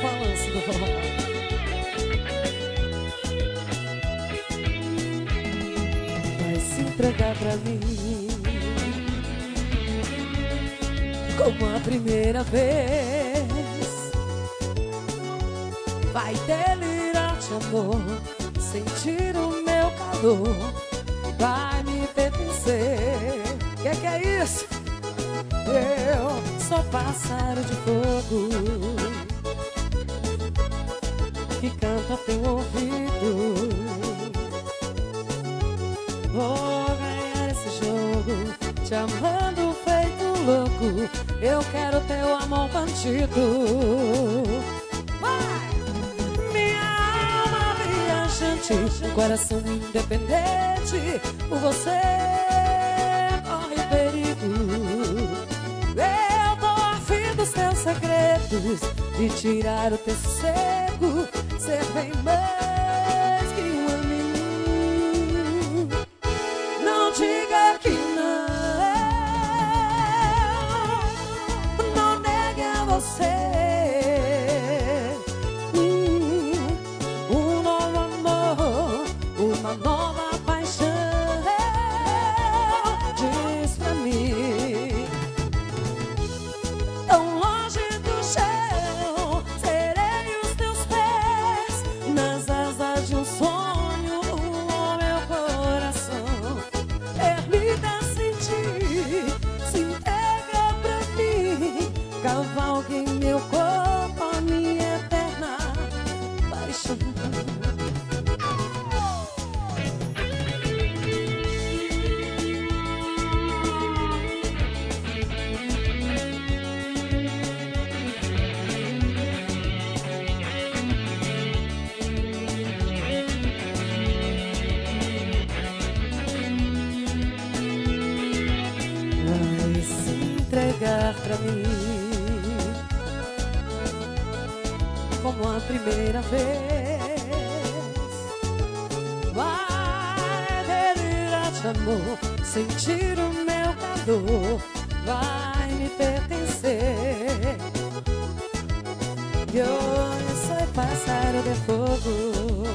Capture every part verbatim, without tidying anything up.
balanço do forró. Vai se entregar pra mim como a primeira vez. Vai delirar de amor, sentir o meu calor, vai me pertencer. Que que é isso? Eu sou pássaro de fogo que canta ao teu ouvido. Vou ganhar esse jogo, te amando feito louco. Eu quero teu amor bandido. Vai! Minha alma viajante, um coração independente, por você corre perigo. Eu tô afim dos teus segredos, de tirar o teu sossego, ser bem mais que um amigo. Não diga que não, não negue a você hum, um novo amor, uma nova paixão. Diz pra mim, tão longe do chão, serei os teus pés, nas asas de um sonho, o meu coração permita sentir, se entrega pra mim, cavalgue em meu corpo a minha eterna paixão. Vai se entregar pra mim como a primeira vez. Vai delirar de amor, sentir o meu calor, vai me pertencer. Eu sou pássaro de fogo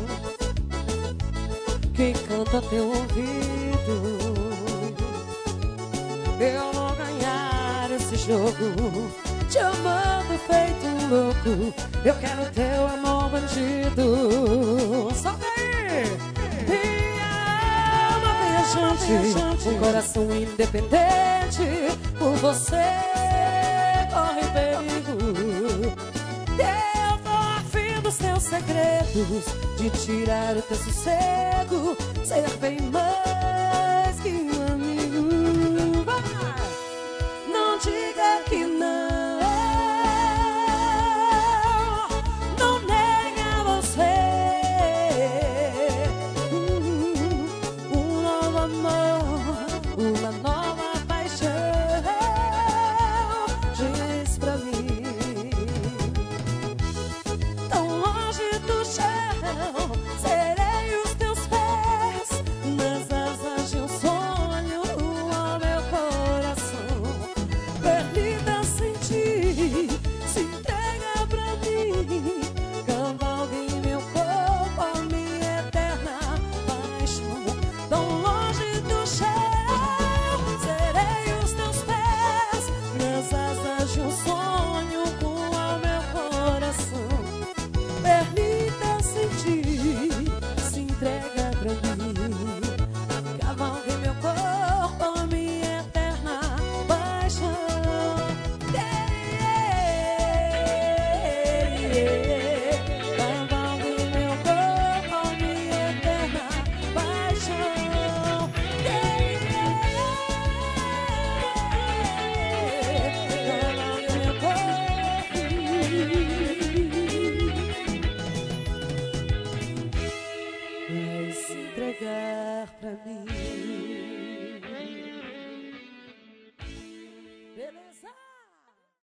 que canta ao teu ouvido. Eu vou ganhar esse jogo, te amando feito um louco. Eu quero teu amor bandido. Solta aí! Minha alma viajante, um coração independente, por você corre perigo. Eu tô afim dos teus segredos, de tirar o teu sossego, ser bem mais